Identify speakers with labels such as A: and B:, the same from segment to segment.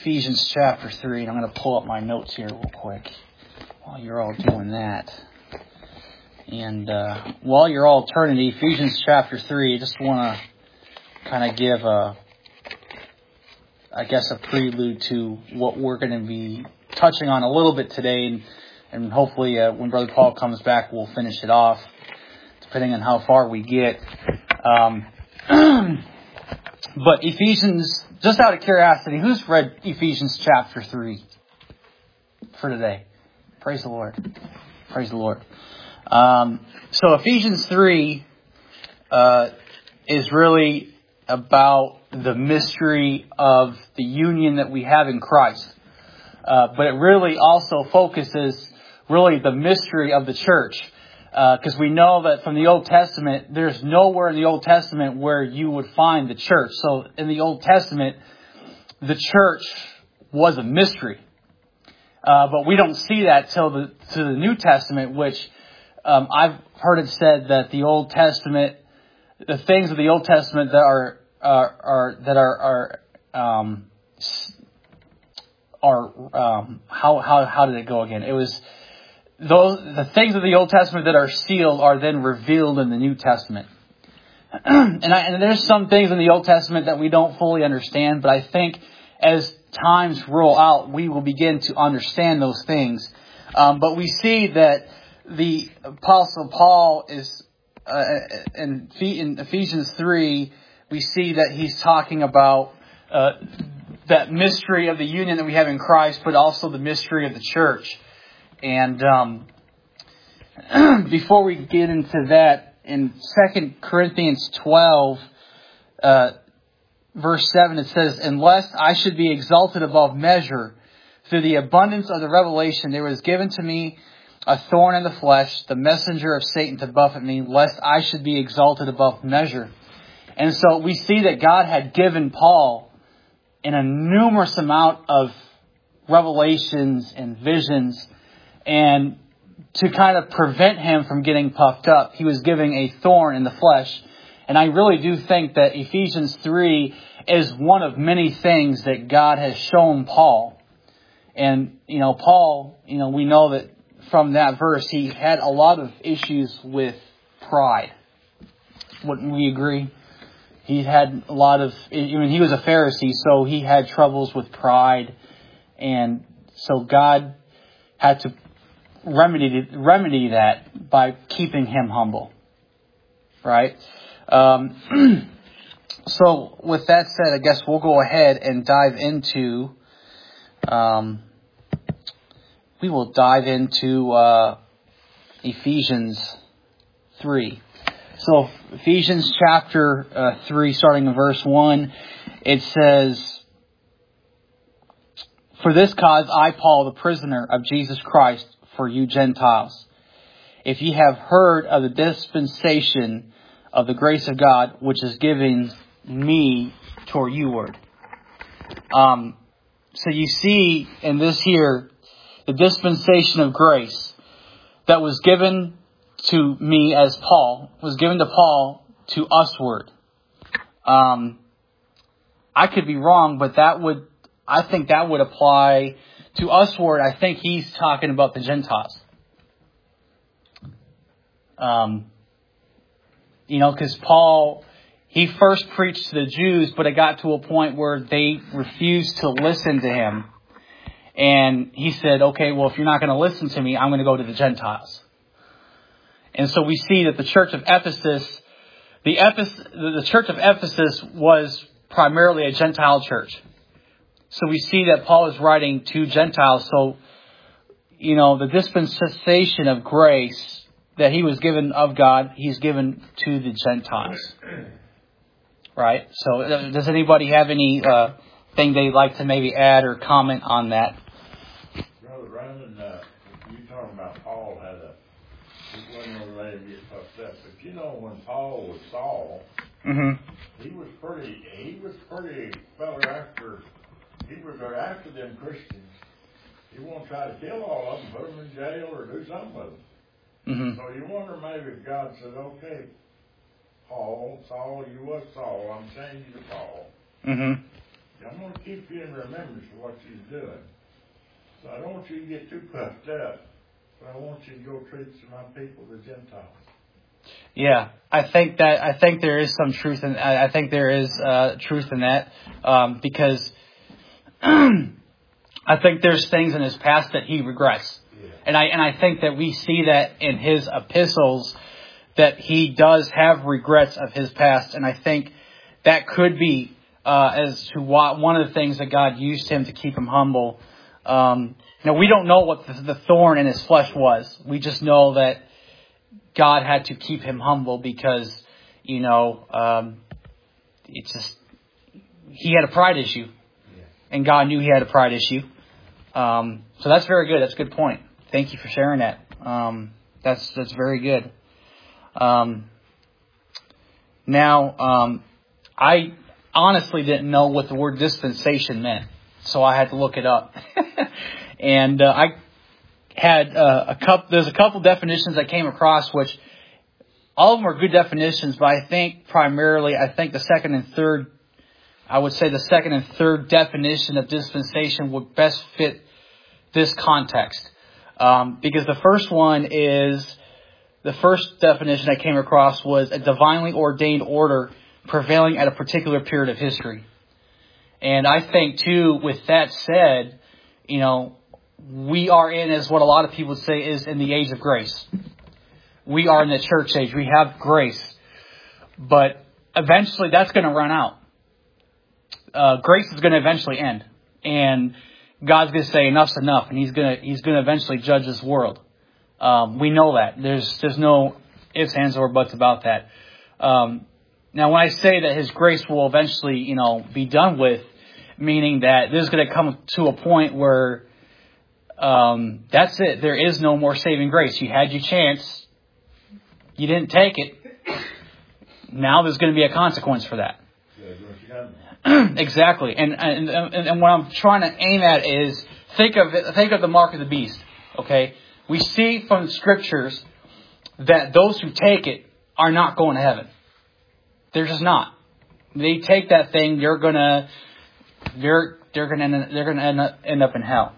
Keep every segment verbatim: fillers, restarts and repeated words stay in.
A: Ephesians chapter three, and I'm going to pull up my notes here real quick while you're all doing that. And uh, while you're all turning to Ephesians chapter three, I just want to kind of give a, I guess, a prelude to what we're going to be touching on a little bit today, and, and hopefully uh, when Brother Paul comes back, we'll finish it off, depending on how far we get. Um, but Ephesians, just out of curiosity, who's read Ephesians chapter three for today? Praise the Lord. Praise the Lord. Um, so Ephesians three uh, is really about the mystery of the union that we have in Christ. Uh, but it really also focuses really the mystery of the church. Because uh, we know that from the Old Testament, there's nowhere in the Old Testament where you would find the church. So in the Old Testament, the church was a mystery. Uh, but we don't see that till the to the New Testament, which um, I've heard it said that the Old Testament, the things of the Old Testament that are are, are that are are um, are um, how how how did it go again? It was those the things of the Old Testament that are sealed are then revealed in the New Testament. and, I, and there's some things in the Old Testament that we don't fully understand, but I think as times roll out, we will begin to understand those things. Um, but we see that the Apostle Paul is uh, in, in Ephesians three. We see that he's talking about uh, that mystery of the union that we have in Christ, but also the mystery of the church. And um, before we get into that, in Second Corinthians twelve, uh, verse seven, it says, "Unless I should be exalted above measure, through the abundance of the revelation, there was given to me a thorn in the flesh, the messenger of Satan to buffet me, lest I should be exalted above measure." And so we see that God had given Paul in a numerous amount of revelations and visions, and to kind of prevent him from getting puffed up, he was giving a thorn in the flesh. And I really do think that Ephesians three is one of many things that God has shown Paul. And, you know, Paul, you know, we know that from that verse, he had a lot of issues with pride. Wouldn't we agree? He had a lot of, I mean, he was a Pharisee, so he had troubles with pride. And so God had to remedy, remedy that by keeping him humble. Right? Um, so with that said, I guess we'll go ahead and dive into, um, we will dive into uh, Ephesians three. So Ephesians chapter uh, three, starting in verse one, it says, "For this cause I, Paul, the prisoner of Jesus Christ, for you Gentiles, if ye have heard of the dispensation of the grace of God, which is given me toward you." Um, so you see in this here, the dispensation of grace that was given to me as Paul, was given to Paul to usward. Um, I could be wrong, but that would, I think that would apply to usward. I think he's talking about the Gentiles. Um, you know, because Paul, he first preached to the Jews, but it got to a point where they refused to listen to him. And he said, okay, well, if you're not going to listen to me, I'm going to go to the Gentiles. And so we see that the church of Ephesus, the, Ephes- the church of Ephesus was primarily a Gentile church. So we see that Paul is writing to Gentiles. So, you know, the dispensation of grace that he was given of God, he's given to the Gentiles. Right? So does anybody have any uh, thing they'd like to maybe add or comment on that?
B: Brother Brandon, uh, you talking about Paul had a, he wasn't going to let him get puffed up. But you know, when Paul was Saul,
A: mm-hmm.
B: he was pretty, he was pretty fella after, he was after them Christians. He wanted to try to kill all of them, put them in jail or do something with them.
A: Mm-hmm.
B: So you wonder maybe if God said, okay, Paul, Saul, you was Saul, I'm changing you to Paul.
A: Mm-hmm.
B: I'm going to keep you in remembrance of what you're doing. So I don't want you to get too puffed up. But I want you to go treat some of my people, the Gentiles.
A: Yeah, I think that I think there is some truth in I, I think there is uh, truth in that um, because I think there's things in his past that he regrets, yeah. and I and I think that we see that in his epistles that he does have regrets of his past, and I think that could be uh, as to what, one of the things that God used him to keep him humble. Um, now we don't know what the, the thorn in his flesh was. We just know that God had to keep him humble because, you know, um, it's just, he had a pride issue. And God knew he had a pride issue. Um, so that's very good. That's a good point. Thank you for sharing that. Um, that's that's very good. Um, now, um, I honestly didn't know what the word dispensation meant. So I had to look it up. and uh, I had uh, a couple, there's a couple definitions I came across, which all of them are good definitions, but I think primarily, I think the second and third, I would say the second and third definition of dispensation would best fit this context. Um, because the first one is, the first definition I came across was a divinely ordained order prevailing at a particular period of history. And I think too, with that said, you know, we are in, as what a lot of people would say, is in the age of grace. We are in the church age. We have grace. But eventually that's going to run out. Uh, grace is going to eventually end. And God's going to say enough's enough. And he's going to, he's going to eventually judge this world. Um, we know that. There's, there's no ifs, ands, or buts about that. Um, now when I say that his grace will eventually, you know, be done with, meaning that there's going to come to a point where Um, that's it. There is no more saving grace. You had your chance. You didn't take it. Now there's going to be a consequence for that. Exactly. And, and and and what I'm trying to aim at is think of it, think of the mark of the beast. Okay, we see from the scriptures that those who take it are not going to heaven. They're just not. They take that thing. They're gonna they're they're gonna they're gonna end up, end up in hell.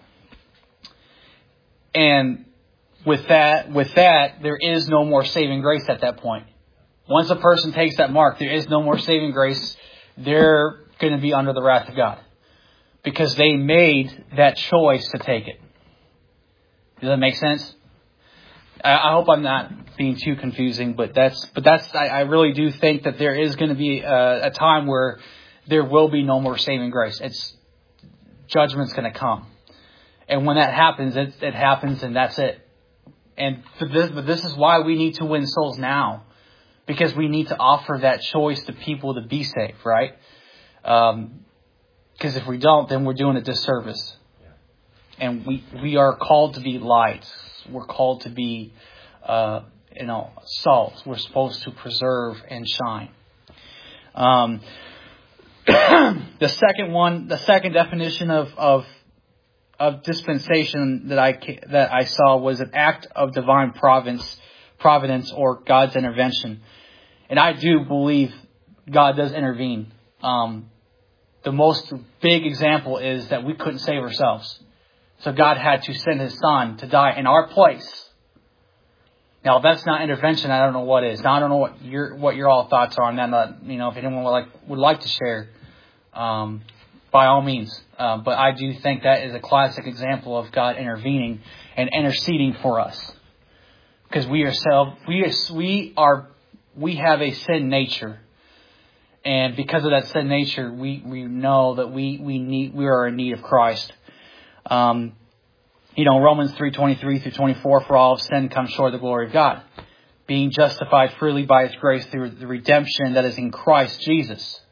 A: And with that, with that, there is no more saving grace at that point. Once a person takes that mark, there is no more saving grace. They're going to be under the wrath of God because they made that choice to take it. Does that make sense? I, I hope I'm not being too confusing, but that's, but that's, I, I really do think that there is going to be a, a time where there will be no more saving grace. It's, judgment's going to come. And when that happens, it, it happens and that's it. And for this, but this is why we need to win souls now. Because we need to offer that choice to people to be saved, right? Um, because if we don't, then we're doing a disservice. And we, we are called to be lights. We're called to be, uh, you know, salt. We're supposed to preserve and shine. Um, the second one, the second definition of, of of dispensation that I that I saw was an act of divine providence, providence or God's intervention. And I do believe God does intervene. Um, the most big example is that we couldn't save ourselves. So God had to send his son to die in our place. Now, if that's not intervention, I don't know what is. Now, I don't know what your what your all thoughts are on that. Not, you know, if anyone would like would like to share, um, by all means. Uh, but I do think that is a classic example of God intervening and interceding for us, because we ourselves we are, we are we have a sin nature, and because of that sin nature, we, we know that we we need we are in need of Christ. Um, you know, Romans three twenty-three through twenty-four, for all of sin comes short of the glory of God, being justified freely by His grace through the redemption that is in Christ Jesus.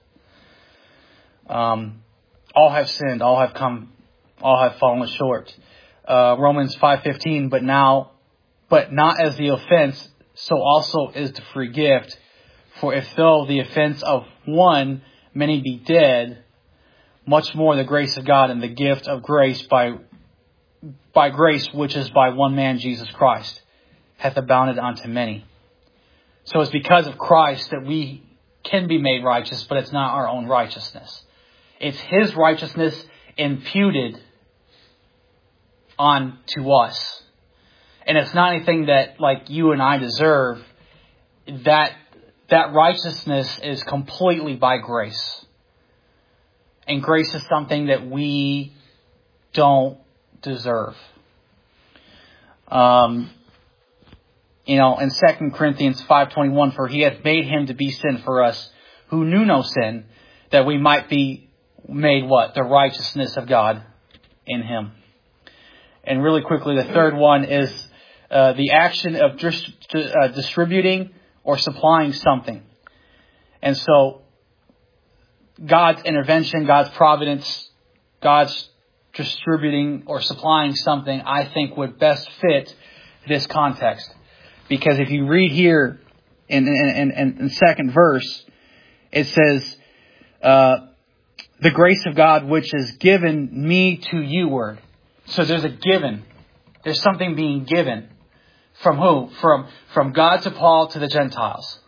A: Um, all have sinned, all have come, all have fallen short. Uh, Romans five fifteen, but now, but not as the offense, so also is the free gift. For if though the offense of one many be dead, much more the grace of God and the gift of grace by by grace, which is by one man, Jesus Christ, hath abounded unto many. So it's because of Christ that we can be made righteous, but it's not our own righteousness. It's His righteousness imputed on to us. And it's not anything that like you and I deserve. That that righteousness is completely by grace. And grace is something that we don't deserve. Um, you know, in Second Corinthians five twenty-one, for He hath made Him to be sin for us, who knew no sin, that we might be made what? The righteousness of God in Him. And really quickly, the third one is uh, the action of dis- uh, distributing or supplying something. And so, God's intervention, God's providence, God's distributing or supplying something, I think would best fit this context. Because if you read here in in, in, in second verse, it says, uh, the grace of God which is given me to you word. So there's a given. There's something being given. From who? From, from God to Paul to the Gentiles.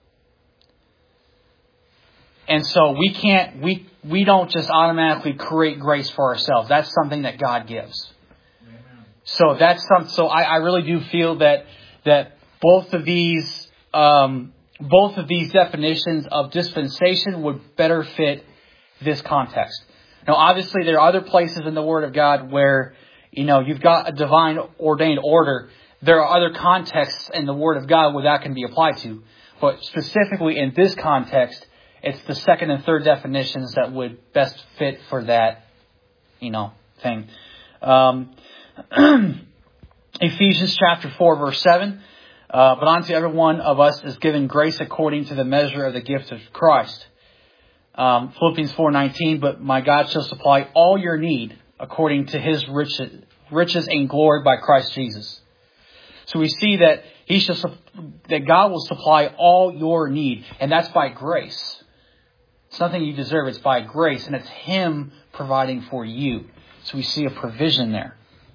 A: And so we can't, we, we don't just automatically create grace for ourselves. That's something that God gives. Amen. So that's some, so I, I really do feel that, that both of these, um, both of these definitions of dispensation would better fit this context. Now, obviously, there are other places in the Word of God where, you know, you've got a divine ordained order. There are other contexts in the Word of God where that can be applied to. But specifically in this context, it's the second and third definitions that would best fit for that, you know, thing. Um, Ephesians chapter four, verse seven. Uh, but unto every one of us is given grace according to the measure of the gift of Christ. Um, Philippians four nineteen. But my God shall supply all your need according to His riches, riches in glory by Christ Jesus. So we see that He shall, that God will supply all your need, and that's by grace. It's nothing you deserve. It's by grace, and it's Him providing for you. So we see a provision there.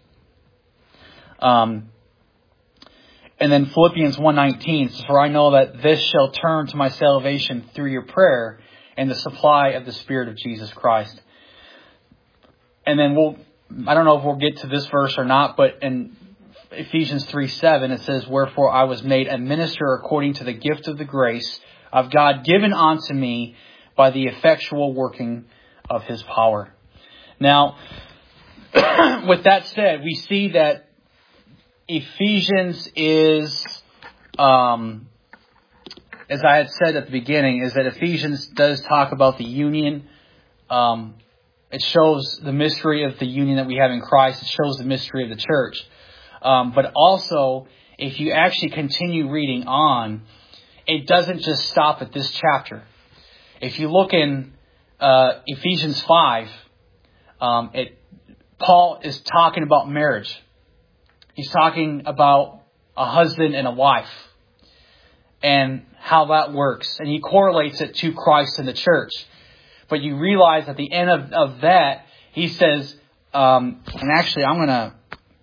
A: Um, and then Philippians one nineteen says, for I know that this shall turn to my salvation through your prayer and the supply of the Spirit of Jesus Christ. And then we'll, I don't know if we'll get to this verse or not, but in Ephesians three seven, it says, wherefore I was made a minister according to the gift of the grace of God given unto me by the effectual working of His power. Now, with that said, we see that Ephesians is, um, as I had said at the beginning, is that Ephesians does talk about the union. Um, it shows the mystery of the union that we have in Christ. It shows the mystery of the church. Um, but also, if you actually continue reading on, it doesn't just stop at this chapter. If you look in uh, Ephesians five, um, it Paul is talking about marriage. He's talking about a husband and a wife and how that works. And he correlates it to Christ and the church. But you realize at the end of, of that, he says, um, and actually I'm going to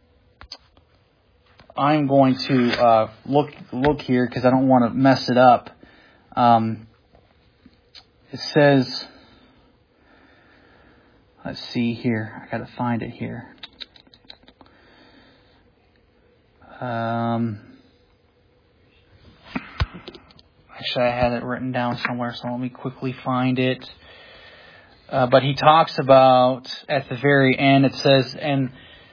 A: I'm going to uh, look look here because I don't want to mess it up. Um, it says, let's see here. I got to find it here. Um, actually, I had it written down somewhere, so let me quickly find it. Uh, but he talks about at the very end. It says, and.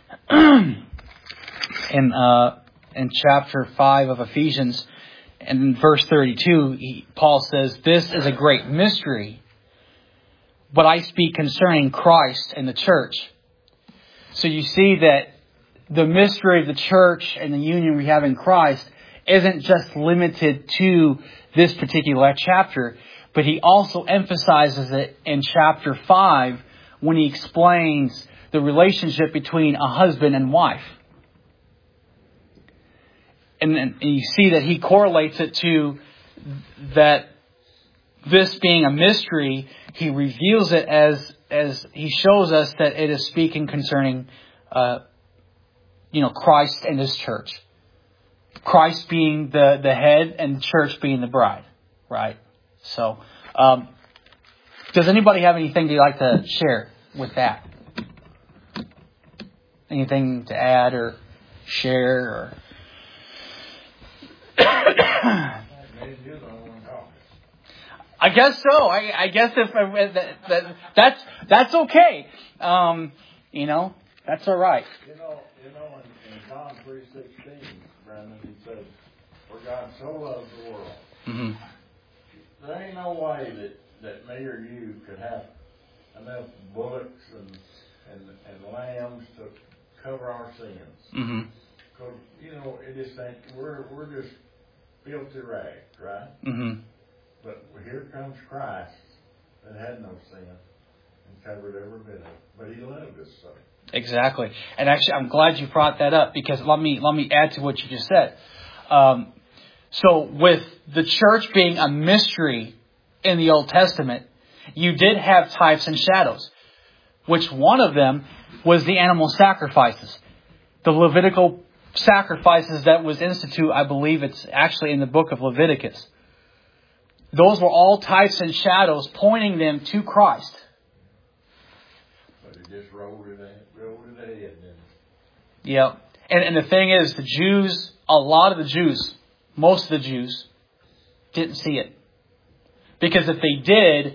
A: In uh, in chapter five of Ephesians, and in verse thirty-two, he, Paul says, this is a great mystery, but I speak concerning Christ and the church. So you see that the mystery of the church and the union we have in Christ isn't just limited to this particular chapter, but he also emphasizes it in chapter five when he explains the relationship between a husband and wife. And, and you see that he correlates it to that this being a mystery, he reveals it as as he shows us that it is speaking concerning, uh, you know, Christ and His church. Christ being the, the head and the church being the bride, right? So, um, Does anybody have anything they'd like to share with that? Anything to add or share? Or I guess so. I, I guess if uh, that, that, that's that's okay. Um, you know, that's all right.
B: You know, you know, in, in John three sixteen, Brandon, he said, "For God so loved the world."
A: Mm-hmm.
B: There ain't no way that, that me or you could have enough bullocks and and, and lambs to cover our sins.
A: Mm-hmm.
B: Because you know, it just ain't. We're we're just filthy rags, right?
A: Mm-hmm.
B: But here comes Christ that had no sin and covered every bit of it. But He loved us so.
A: Exactly. And actually, I'm glad you brought that up, because let me let me add to what you just said. Um, so with the church being a mystery in the Old Testament, you did have types and shadows, which one of them was the animal sacrifices. The Levitical sacrifices that was instituted, I believe it's actually in the book of Leviticus. Those were all types and shadows pointing them to Christ.
B: But it just rolled it, rolled it ahead. Then.
A: Yeah. And, and the thing is, the Jews, a lot of the Jews, most of the Jews, didn't see it. Because if they did,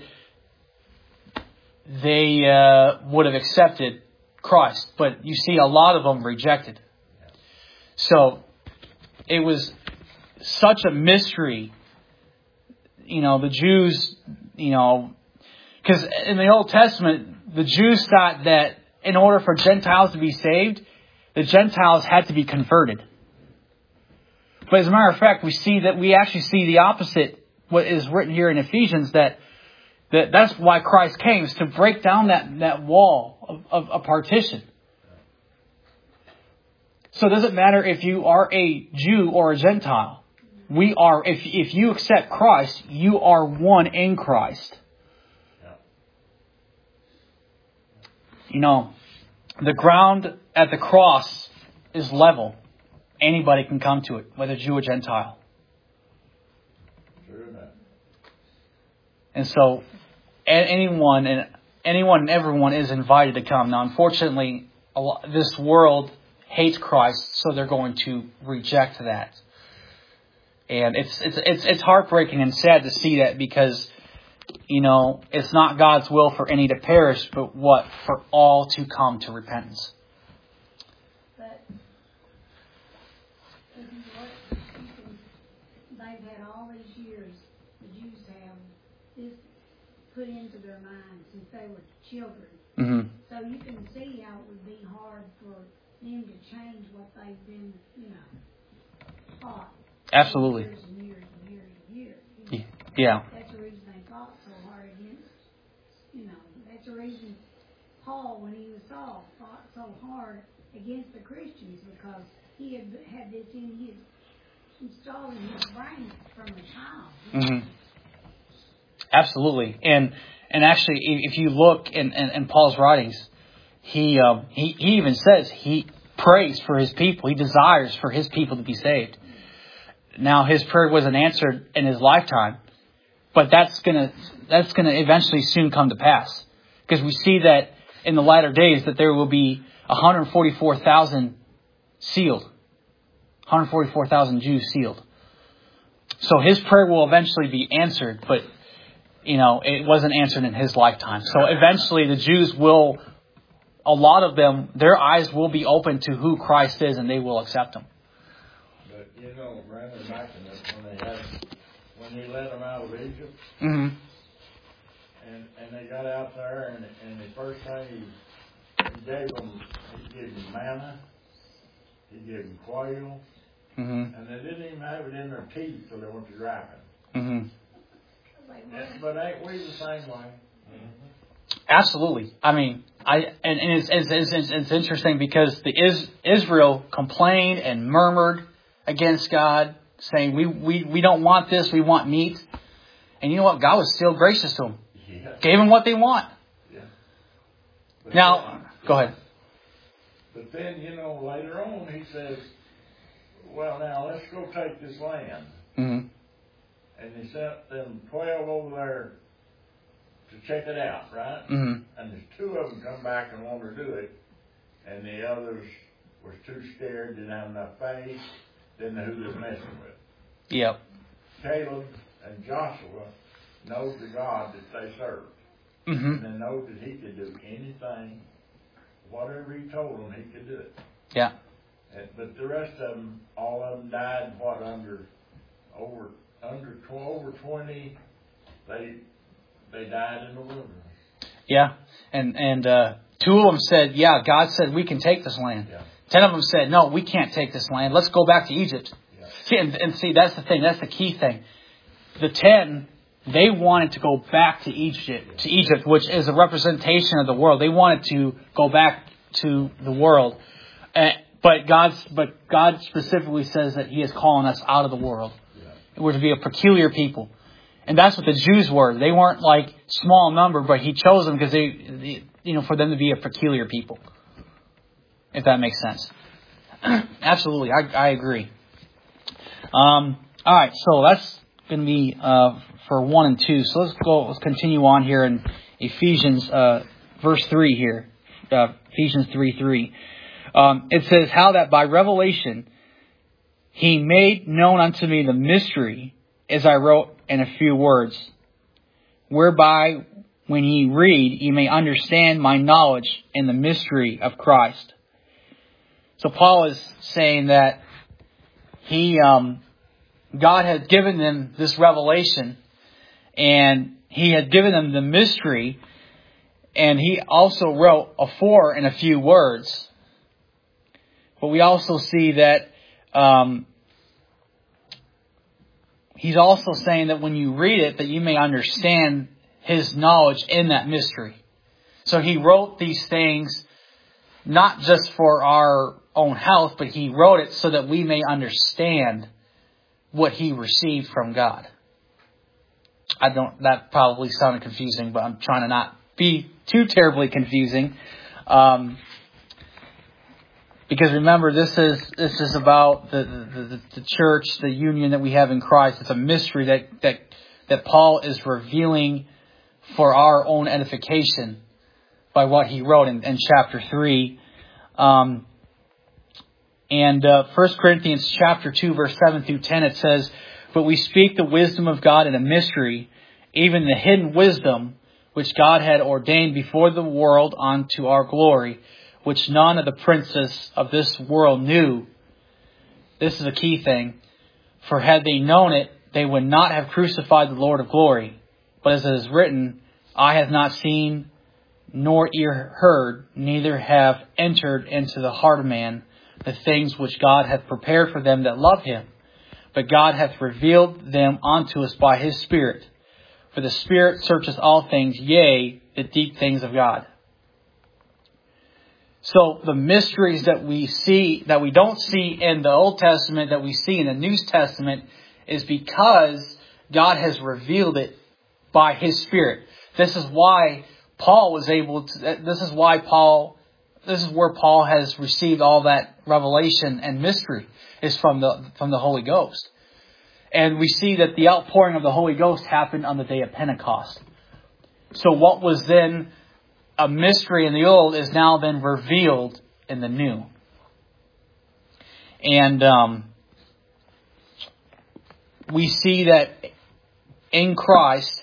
A: they uh, would have accepted Christ. But you see, a lot of them rejected. So it was such a mystery. You know, the Jews, you know, because in the Old Testament, the Jews thought that in order for Gentiles to be saved, the Gentiles had to be converted. But as a matter of fact, we see that we actually see the opposite, what is written here in Ephesians, that, that that's why Christ came, is to break down that, that wall of, of a partition. So it doesn't matter if you are a Jew or a Gentile. We are, if if you accept Christ, you are one in Christ.
B: Yeah.
A: You know, the ground at the cross is level. Anybody can come to it, whether Jew or Gentile.
B: True enough.
A: And so, anyone and anyone and everyone is invited to come. Now, unfortunately, a lot, this world hates Christ, so they're going to reject that. And it's it's it's it's heartbreaking and sad to see that, because, you know, it's not God's will for any to perish, but what? For all to come to repentance.
C: But if you look, you can, they've had all these years, the Jews have this put into their minds since they were children.
A: Mm-hmm.
C: So you can see how it would be hard for them to change what they've been, you know, taught.
A: Absolutely.
C: Years and years and years and years. You know?
A: Yeah.
C: That's the reason they fought so hard against, you know, that's the reason Paul, when he was Saul, fought so hard against the Christians, because he had had this in his, installed in his brain from a child.
A: Mm-hmm. Absolutely. And and actually, if you look in, in, in Paul's writings, he, um, he he even says he prays for his people. He desires for his people to be saved. Now, his prayer wasn't answered in his lifetime, but that's gonna that's gonna eventually soon come to pass, because we see that in the latter days that there will be one hundred forty-four thousand sealed, one hundred forty-four thousand Jews sealed. So his prayer will eventually be answered, but you know it wasn't answered in his lifetime. So eventually, the Jews will, a lot of them, their eyes will be open to who Christ is, and they will accept Him.
B: But you know, Brandon, back in this, when they had, when he led them out of Egypt,
A: Mm-hmm.
B: and and they got out there, and and the first thing he, he gave them, he gave them manna, he gave them quail,
A: Mm-hmm.
B: and they didn't even have it in their teeth till they went to ripen.
A: Mm-hmm.
B: And, but ain't we the same way?
A: Absolutely. I mean, I and, and it's, it's, it's, it's interesting because the is, Israel complained and murmured against God, saying, we, we, we don't want this, we want meat. And you know what? God was still gracious to them.
B: Yeah.
A: Gave them what they want.
B: Yeah.
A: Now,
B: then,
A: go ahead.
B: But then, you know, later on he says, well, now let's go take this land.
A: Mm-hmm.
B: And he sent them twelve over there to check it out, right?
A: Mm-hmm.
B: And there's two of them come back and want to do it, and the others was too scared, didn't have enough faith, didn't know who they were messing with.
A: Yep.
B: Caleb and Joshua know the God that they served.
A: Mm-hmm.
B: And they know that he could do anything, whatever he told them, he could do it.
A: Yeah.
B: And, but the rest of them, all of them died, what, under, over, under, over twenty, they, they died in the wilderness.
A: Yeah. And, and, uh, two of them said, yeah, God said we can take this land.
B: Yeah.
A: Ten of them said, no, we can't take this land. Let's go back to Egypt.
B: Yeah.
A: See, and, and see, that's the thing. That's the key thing. The ten, they wanted to go back to Egypt, to Egypt, which is a representation of the world. They wanted to go back to the world. Uh, but God's, but God specifically says that He is calling us out of the world. Yeah. We're to be a peculiar people. And that's what the Jews were. They weren't like small number, but He chose them because they, they, you know, for them to be a peculiar people. If that makes sense. Absolutely. I, I agree. Um, all right. So that's going to be, uh, for one and two. So let's go, let's continue on here in Ephesians, uh, verse three here. Uh, Ephesians three, three. Um, it says, how that by revelation He made known unto me the mystery, as I wrote in a few words, whereby when ye read, ye may understand my knowledge in the mystery of Christ. So Paul is saying that he, um, God had given them this revelation, and He had given them the mystery, and He also wrote a for in a few words. But we also see that um, He's also saying that when you read it, that you may understand His knowledge in that mystery. So He wrote these things not just for our own health, but He wrote it so that we may understand what He received from God. I don't, that probably sounded confusing, but I'm trying to not be too terribly confusing. Um, because remember, this is, this is about the, the, the church, the union that we have in Christ. It's a mystery that, that, that Paul is revealing for our own edification by what he wrote in, in chapter three. Um, and, uh, First Corinthians chapter two, verse seven through ten, it says, but we speak the wisdom of God in a mystery, even the hidden wisdom, which God had ordained before the world unto our glory, which none of the princes of this world knew. This is a key thing. For had they known it, they would not have crucified the Lord of glory. But as it is written, eye hath not seen, nor ear heard, neither have entered into the heart of man the things which God hath prepared for them that love Him. But God hath revealed them unto us by His Spirit. For the Spirit searcheth all things, yea, the deep things of God. So the mysteries that we see, that we don't see in the Old Testament, that we see in the New Testament, is because God has revealed it by His Spirit. This is why Paul was able to, this is why Paul, this is where Paul has received all that revelation and mystery, is from the, from the Holy Ghost. And we see that the outpouring of the Holy Ghost happened on the day of Pentecost. So what was then a mystery in the old is now then revealed in the new. And um, we see that in Christ,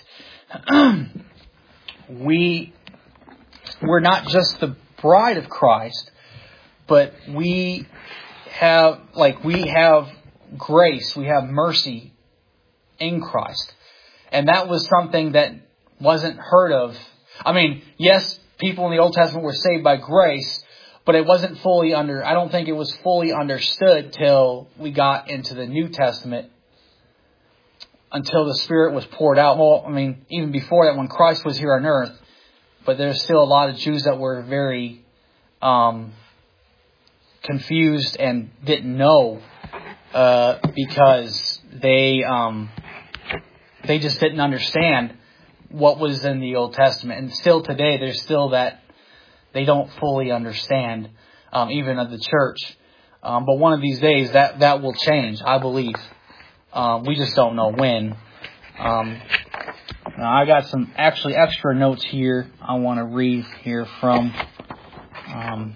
A: we, we're not just the bride of Christ, but we have, like, we have grace, we have mercy in Christ. And that was something that wasn't heard of. I mean, yes, people in the Old Testament were saved by grace, but it wasn't fully under, I don't think it was fully understood till we got into the New Testament, until the Spirit was poured out. Well, I mean, even before that, when Christ was here on earth, but there's still a lot of Jews that were very um, confused and didn't know uh, because they um, they just didn't understand what was in the Old Testament. And still today, there's still that they don't fully understand, um, even of the church. Um, but one of these days, that, that will change, I believe. Um, we just don't know when. Um, Now, I got some actually extra notes here I want to read here from. Um,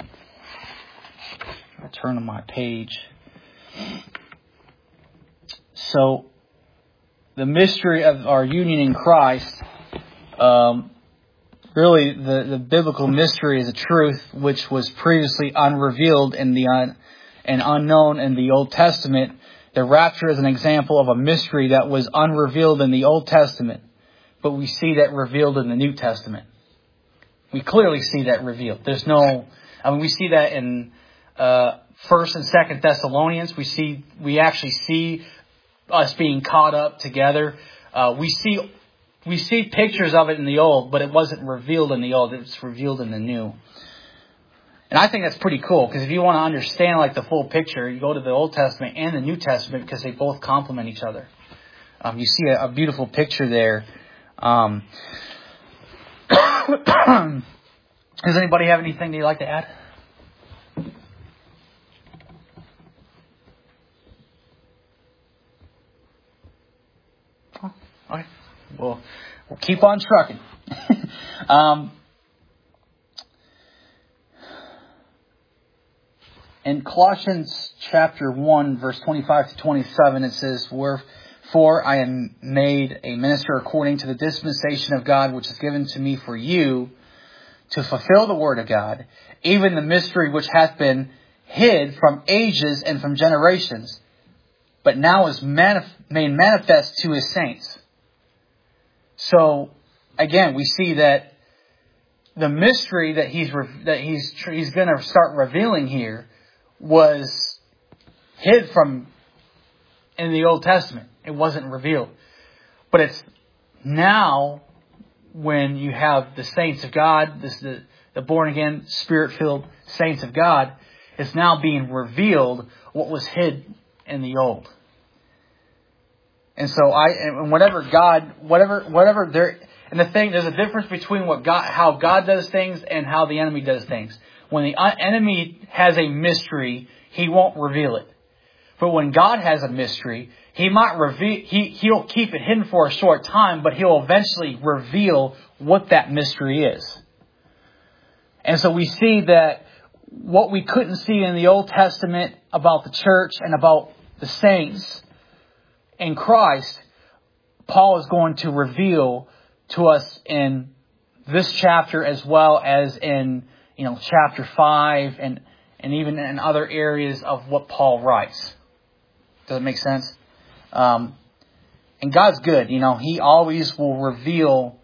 A: I turn to my page. So, the mystery of our union in Christ, um, really the, the biblical mystery is a truth which was previously unrevealed in the un, and unknown in the Old Testament. The rapture is an example of a mystery that was unrevealed in the Old Testament, but we see that revealed in the New Testament. We clearly see that revealed. There's no, I mean, we see that in uh, First and Second Thessalonians. We see, we actually see us being caught up together. Uh, we see, we see pictures of it in the Old, but it wasn't revealed in the Old. It's revealed in the New. And I think that's pretty cool, because if you want to understand like the full picture, you go to the Old Testament and the New Testament, because they both complement each other. Um, you see a, a beautiful picture there. Um, does anybody have anything they'd like to add? Oh, okay. Well, we'll keep on trucking. um, In Colossians chapter one, verse twenty-five to twenty-seven, it says, "Wherefore I am made a minister according to the dispensation of God, which is given to me for you, to fulfill the word of God, even the mystery which hath been hid from ages and from generations, but now is manif- made manifest to his saints." So, again, we see that the mystery that he's re- that he's he's going to start revealing here was hid from in the Old Testament. It wasn't revealed. But it's now when you have the saints of God, this the, the born again, spirit filled saints of God, it's now being revealed what was hid in the old. And so I and whatever God whatever whatever there and the thing there's a difference between what God how God does things and how the enemy does things. When the enemy has a mystery, he won't reveal it. But when God has a mystery, he might reveal, he, he'll keep it hidden for a short time, but he'll eventually reveal what that mystery is. And so we see that what we couldn't see in the Old Testament about the church and about the saints in Christ, Paul is going to reveal to us in this chapter as well as in You know, chapter five and, and even in other areas of what Paul writes. Does it make sense? Um, and God's good. You know, He always will reveal.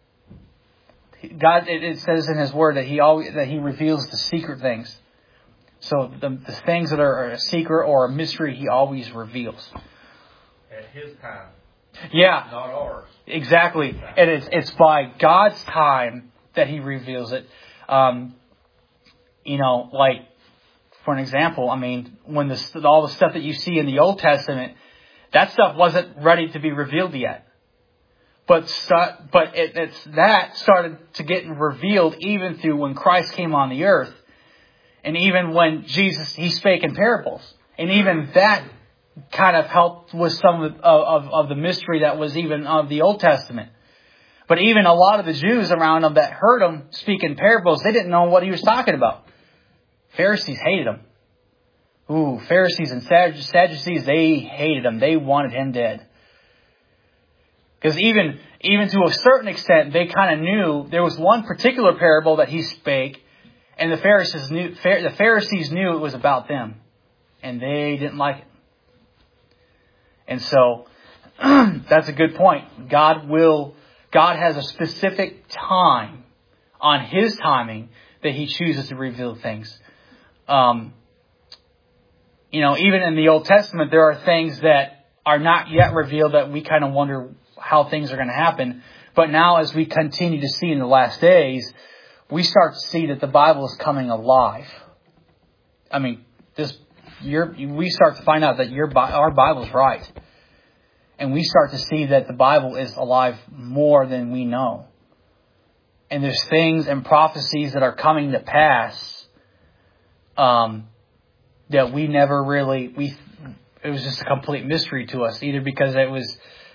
A: God, it, it says in His Word that He always that He reveals the secret things. So the the things that are a secret or a mystery, He always reveals.
D: At His time.
A: Yeah.
D: Not ours.
A: Exactly. And it's it's by God's time that He reveals it. Um, You know, like, for an example, I mean, when the, all the stuff that you see in the Old Testament, that stuff wasn't ready to be revealed yet. But but it, it's that started to get revealed even through when Christ came on the earth. And even when Jesus, He spake in parables. And even that kind of helped with some of, of, of the mystery that was even of the Old Testament. But even a lot of the Jews around him that heard him speak in parables, they didn't know what he was talking about. Pharisees hated him. Ooh, Pharisees and Sadducees, they hated him. They wanted him dead. Because even, even to a certain extent, they kind of knew there was one particular parable that he spake, and the Pharisees knew, the Pharisees knew it was about them. And they didn't like it. And so, that's a good point. God will... God has a specific time on His timing that He chooses to reveal things. Um, you know, even in the Old Testament, there are things that are not yet revealed that we kind of wonder how things are going to happen. But now as we continue to see in the last days, we start to see that the Bible is coming alive. I mean, this your, we start to find out that your our Bible's right. And we start to see that the Bible is alive more than we know. And there's things and prophecies that are coming to pass um, that we never really, we it was just a complete mystery to us. Either because it was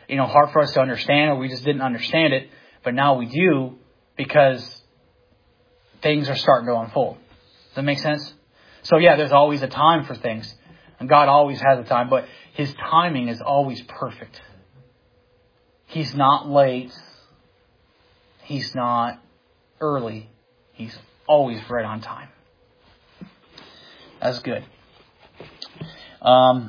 A: you know, hard for us to understand, or we just didn't understand it. But now we do, because things are starting to unfold. Does that make sense? So yeah, there's always a time for things. And God always has a time, but His timing is always perfect. He's not late. He's not early. He's always right on time. That's good. Um,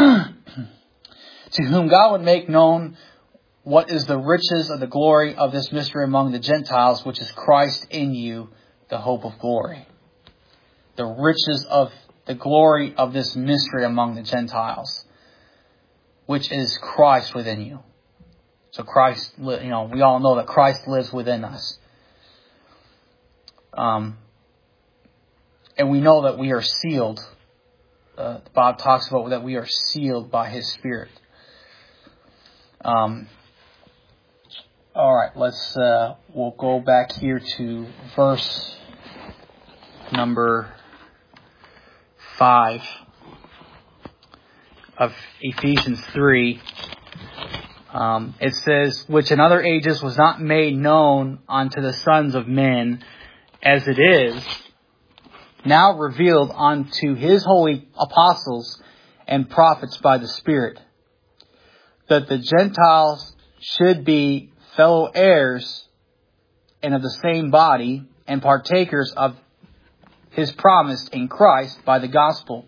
A: to whom God would make known what is the riches of the glory of this mystery among the Gentiles, which is Christ in you, the hope of glory. The riches of the glory of this mystery among the Gentiles, which is Christ within you. So Christ, you know, we all know that Christ lives within us. Um, and we know that we are sealed. Uh, Bob talks about that we are sealed by His Spirit. Um, all right, let's, uh, we'll go back here to verse number five of Ephesians three. Um, it says, which in other ages was not made known unto the sons of men, as it is now revealed unto His holy apostles and prophets by the Spirit, that the Gentiles should be fellow heirs and of the same body, and partakers of His promise in Christ by the gospel,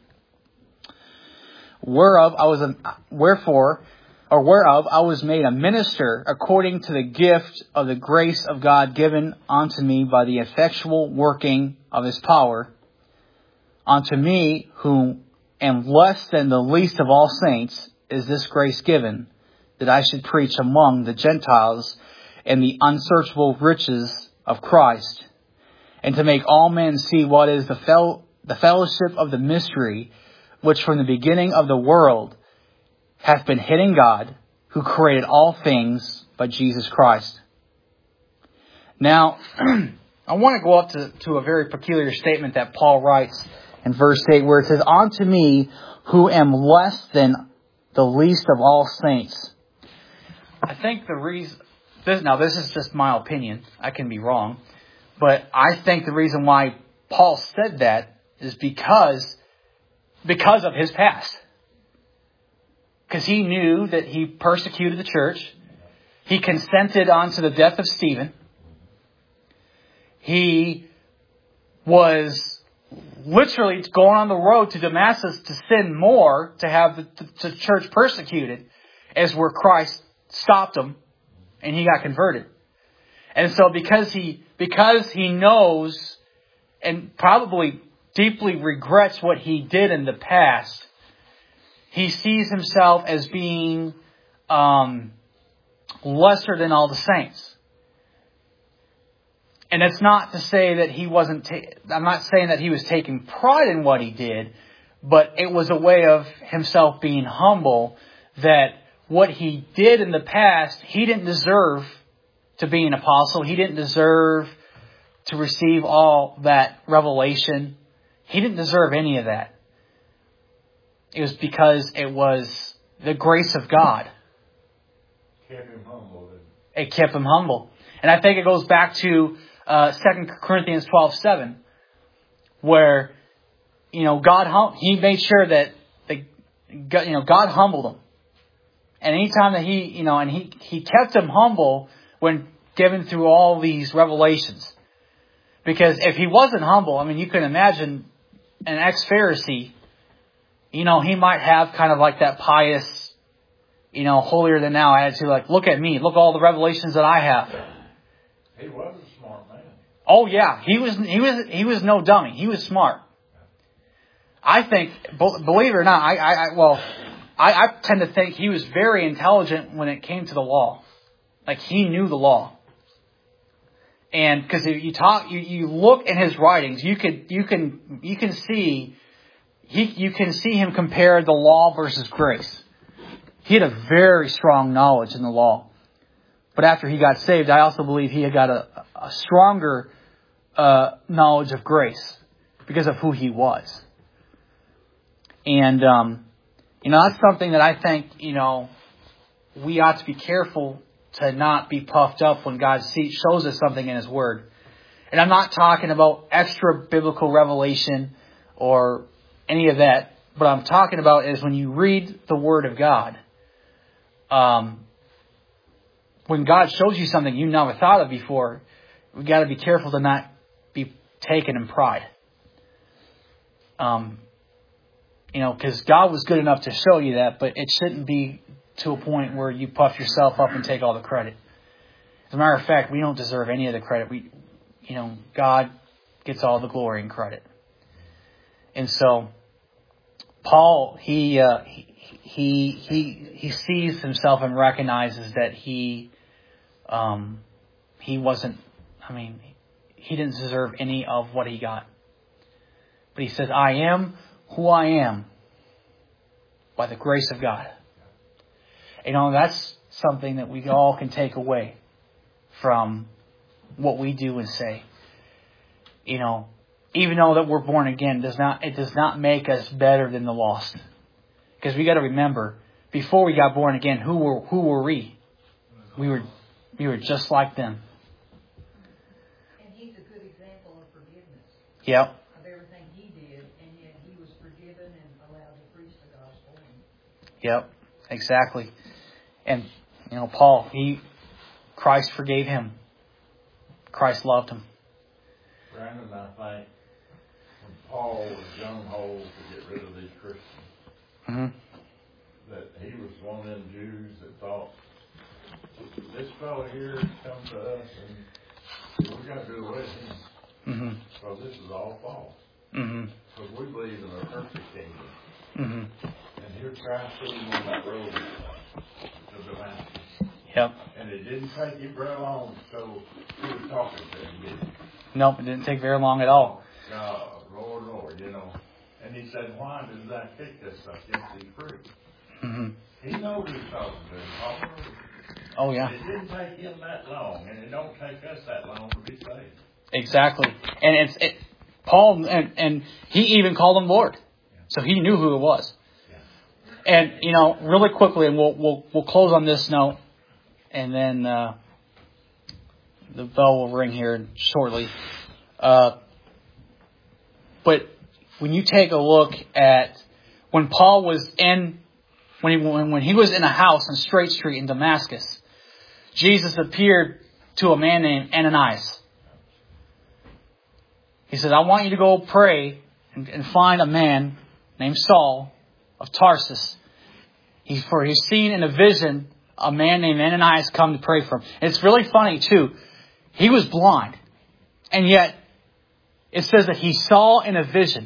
A: whereof I was a, wherefore or whereof I was made a minister according to the gift of the grace of God given unto me by the effectual working of His power. Unto me, who am less than the least of all saints, is this grace given, that I should preach among the Gentiles in the unsearchable riches of Christ, and to make all men see what is the fel- the fellowship of the mystery, which from the beginning of the world hath been hid in God, who created all things by Jesus Christ. Now, I want to go up to, to a very peculiar statement that Paul writes in verse eight, where it says, unto me, who am less than the least of all saints. I think the reason, this, now this is just my opinion, I can be wrong, but I think the reason why Paul said that is because, because of his past. Because he knew that he persecuted the church. He consented unto the death of Stephen. He was literally going on the road to Damascus to sin more, to have the, the, the church persecuted, as where Christ stopped him and he got converted. And so because he, because he knows and probably deeply regrets what he did in the past, he sees himself as being um, lesser than all the saints. And it's not to say that he wasn't, ta- I'm not saying that he was taking pride in what he did, but it was a way of himself being humble, that what he did in the past, he didn't deserve to be an apostle. He didn't deserve to receive all that revelation. He didn't deserve any of that. It was because it was the grace of God.
B: Kept him humble.
A: It kept him humble. And I think it goes back to uh, Second Corinthians twelve seven, where, you know, God hum- he made sure that the, you know, God humbled him. And anytime that he, you know, and he, he kept him humble when given through all these revelations. Because if he wasn't humble, I mean, you can imagine an ex-Pharisee, you know, he might have kind of like that pious, you know, holier than thou attitude, like, look at me, look at all the revelations that I have.
B: He was a smart man.
A: Oh yeah, he was, he was, he was no dummy. He was smart. I think, believe it or not, I, I, I well, I, I tend to think he was very intelligent when it came to the law. Like, he knew the law. And because if you talk, you, you look in his writings, you could, you can, you can see, he, you can see him compare the law versus grace. He had a very strong knowledge in the law. But after he got saved, I also believe he had got a, a stronger uh, knowledge of grace because of who he was. And, um, you know, that's something that I think, you know, we ought to be careful to not be puffed up when God see, shows us something in His Word. And I'm not talking about extra biblical revelation or any of that. What I'm talking about is when you read the Word of God, um, when God shows you something you never thought of before, we got to be careful to not be taken in pride. Um, you know, because God was good enough to show you that, but it shouldn't be to a point where you puff yourself up and take all the credit. As a matter of fact, we don't deserve any of the credit. We, you know, God gets all the glory and credit. And so, Paul, he uh, he he he sees himself and recognizes that he um, he wasn't. I mean, he didn't deserve any of what he got. But he says, "I am who I am by the grace of God." You know, that's something that we all can take away from what we do and say. You know, even though that we're born again, does not it does not make us better than the lost. Because we got to remember, before we got born again, who were who were we? We were we were just like them.
E: And he's a good example of forgiveness.
A: Yep.
E: Of everything he did, and yet he was forgiven and allowed to preach the gospel.
A: Yep. Exactly. And you know, Paul, he Christ forgave him. Christ loved him.
B: Brandon, I think when Paul was gung-ho to get rid of these Christians,
A: Mm-hmm.
B: that he was one of them Jews that thought, this fellow here come to us and we got to do away with him.
A: Mm-hmm.
B: Because this is all false.
A: Mm-hmm.
B: Because we believe in a perfect kingdom.
A: Mm-hmm.
B: And here Christ put him on that road to Damascus.
A: Yep.
B: And it didn't take him very long, so he was talking to him, did he?
A: Nope, it didn't take very long at all.
B: God, Lord, Lord, you know. And he said, why does that kick this stuff against these free?
A: Mm-hmm.
B: He knows he's talking to him.
A: Oh, yeah.
B: It didn't take him that long, and it don't take us that long to be saved.
A: Exactly. And it's it, Paul, and, and he even called him Lord. So he knew who it was. And, you know, really quickly, and we'll we'll we'll close on this note, and then uh, the bell will ring here shortly. Uh, but when you take a look at when Paul was in, when he when, when he was in a house on Straight Street in Damascus, Jesus appeared to a man named Ananias. He said, "I want you to go pray and, and find a man named Saul of Tarsus. He, for he's seen in a vision a man named Ananias come to pray for him." And it's really funny too. He was blind, and yet it says that he saw in a vision.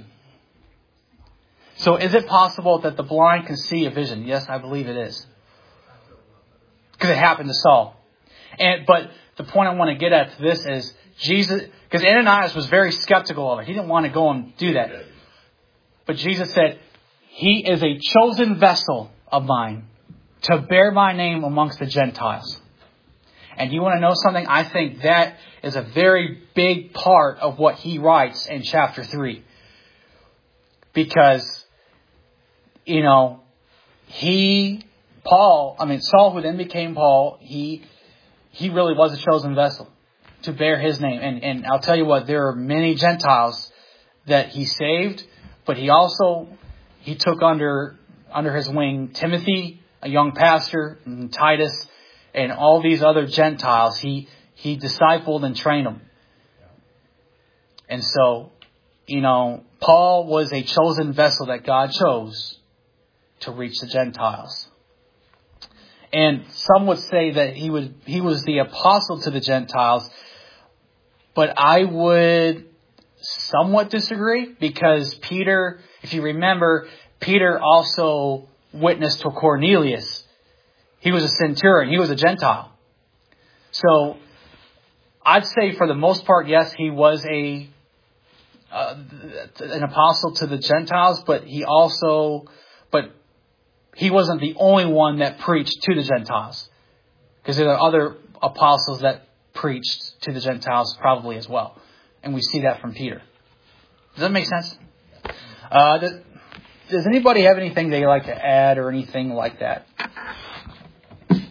A: So is it possible that the blind can see a vision? Yes, I believe it is, because it happened to Saul. And but the point I want to get at to this is Jesus, because Ananias was very skeptical of it. He didn't want to go and do that. But Jesus said, "He is a chosen vessel of mine to bear my name amongst the Gentiles." And you want to know something? I think that is a very big part of what he writes in chapter three. Because, you know, he, Paul, I mean, Saul, who then became Paul, he he really was a chosen vessel to bear his name. And, and I'll tell you what, there are many Gentiles that he saved, but he also, he took under under his wing Timothy, a young pastor, and Titus, and all these other Gentiles. He he discipled and trained them. And so, you know, Paul was a chosen vessel that God chose to reach the Gentiles. And some would say that he was he was the apostle to the Gentiles, but I would somewhat disagree, because Peter, if you remember, Peter also witnessed to Cornelius. He was a centurion. He was a Gentile. So I'd say for the most part, yes, he was a uh, an apostle to the Gentiles, but he also, but he wasn't the only one that preached to the Gentiles, because there are other apostles that preached to the Gentiles probably as well. And we see that from Peter. Does that make sense? Uh, does, does anybody have anything they'd like to add or anything like that?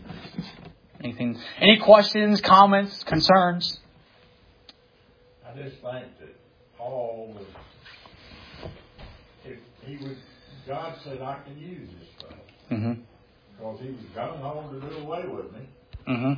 A: Anything? Any questions, comments, concerns?
B: I just think that Paul was, if he was, God said, I can use this fellow.
A: Mm-hmm.
B: Because he was gung ho to do away with me.
A: Mm-hmm.